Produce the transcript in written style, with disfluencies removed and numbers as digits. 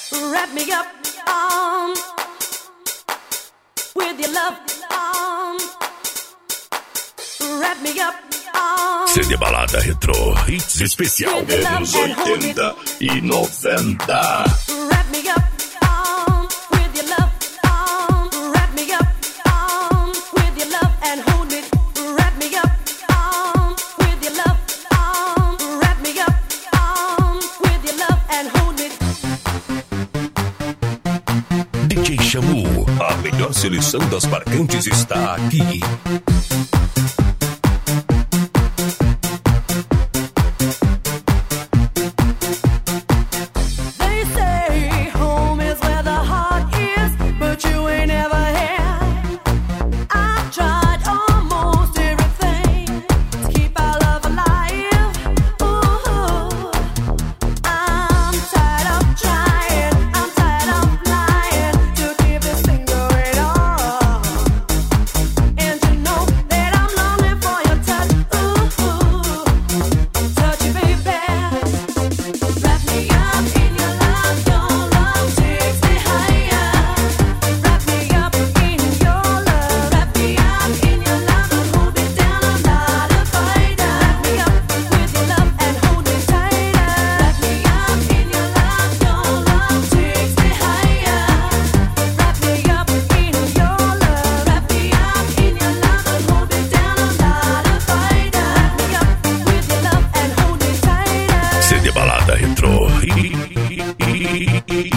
Wrap me up with your love. Wrap me up. CD Balada Retro, hits especial anos 80 e 90. Wrap me up with your love. Wrap me up with your love and hold me. Wrap me up with your love. Wrap me up with your love and hold me. DJ Xamu, a melhor seleção das marcantes está aqui. CD Balada Retro.